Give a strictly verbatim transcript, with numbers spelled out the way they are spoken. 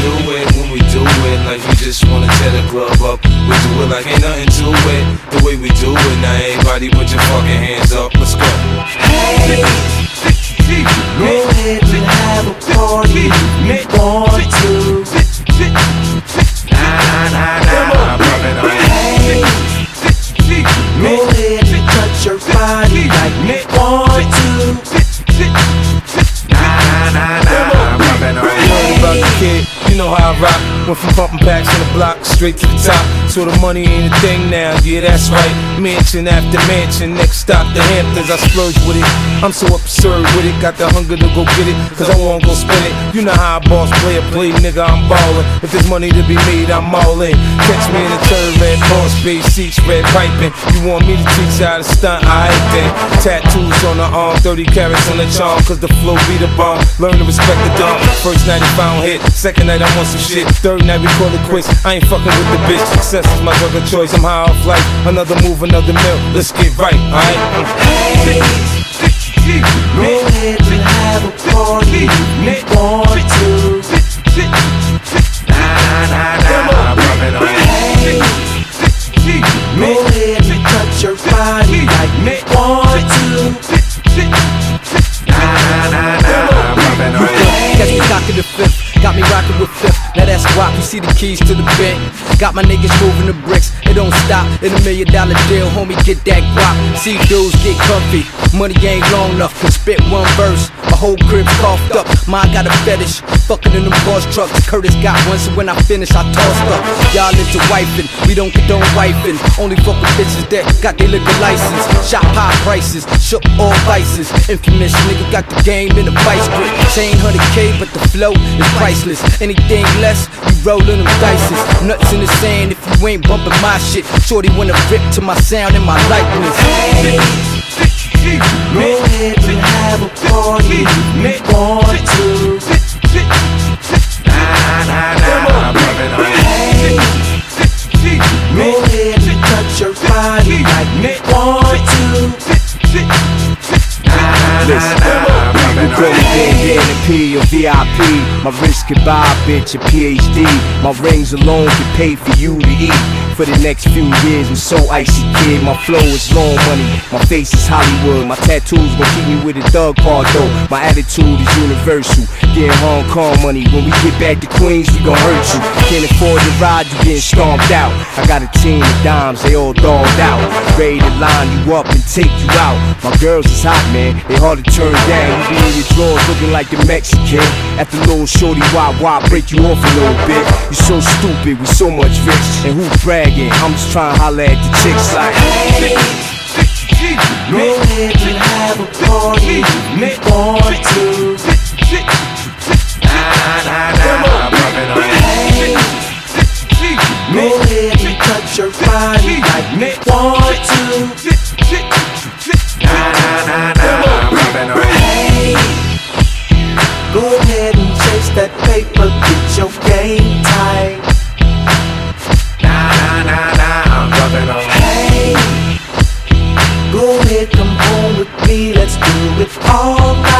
do it when we do it like we just wanna tear the club up. We do it like ain't nothing to it. The way we do it, now everybody put your fucking hands up. Let's go. Hey, go ahead and have a party if you want to. Nah, nah, nah, nah. Hey, go ahead and touch your body like you want to. Nah, nah, nah, nah. Worried about the kid, you know how I rock. Went from pumping packs on the block straight to the top. So the money ain't a thing now, yeah that's right. Mansion after mansion, next stop the Hamptons. I splurge with it, I'm so absurd with it. Got the hunger to go get it, cause I won't go spend it. You know how a boss player play, nigga I'm ballin'. If there's money to be made, I'm all in. Catch me in the third red boss, base seats, red piping. You want me to teach you how to stunt, I ain't then. Tattoos on the arm, thirty carats on the charm, cause the flow be the bomb. Learn to respect the dumb. First night he found hit, second night I want some shit. Third night we call it quits, I ain't fucking with the bitch. Success is my drug of choice, I'm high off life. Another move, another meal, let's get right, alright? Hey, go ahead and have a party if you want to. Nah, nah, nah. Hey, go ahead and touch your body like you want to. Nah, nah, nah. Catch me cocking the fifth, got me rocking with fifth. Now that's guap, you see the keys to the bank. Got my niggas moving the bricks, it don't stop. In a million dollar deal, homie, get that guap. See dudes get comfy, money ain't long enough to spit one verse. My whole crib's coughed up, mine got a fetish. Fucking in them boss trucks, Curtis got one, so when I finish, I tossed up. Y'all into wifing, we don't condone wifing. Only fuck with bitches that got their liquor license. Shop high prices, shook all vices. Infamous nigga got the game in a vice grip. Chain one hundred K, but the flow is priceless. Anything less, you rollin' them dices. Nuts in the sand if you ain't bumpin' my shit. Shorty wanna rip to my sound and my likeness. Hey, go ahead and have a party if you want to. Nah, nah, nah. Hey, go ahead and touch your body like you want to. Listen, you call me bandana P or V I P. My wrist can buy a bitch a P H D. My rings alone can pay for you to eat. For the next few years, I'm so icy, kid. My flow is long money, my face is Hollywood. My tattoos gon' keep me with a thug part though. My attitude is universal, getting Hong Kong money. When we get back to Queens, we gon' hurt you. Can't afford to ride, you getting stomped out. I got a team of dimes, they all dogged out, ready to line you up and take you out. My girls is hot, man, they hard to turn down. You be in your drawers looking like a Mexican. After little shorty, why, why break you off a little bit? You so stupid with so much rich, and who's bragging? I'm just trying to holler at the chicks like, hey, go ahead and have a party if you want to. Nah, nah, nah. Hey, go ahead and touch your body like you want to. Nah, nah, nah. Hey, go ahead and chase that paper, get your game tight. Nah, nah, nah. Hey, go ahead, come home with me, let's do it all night.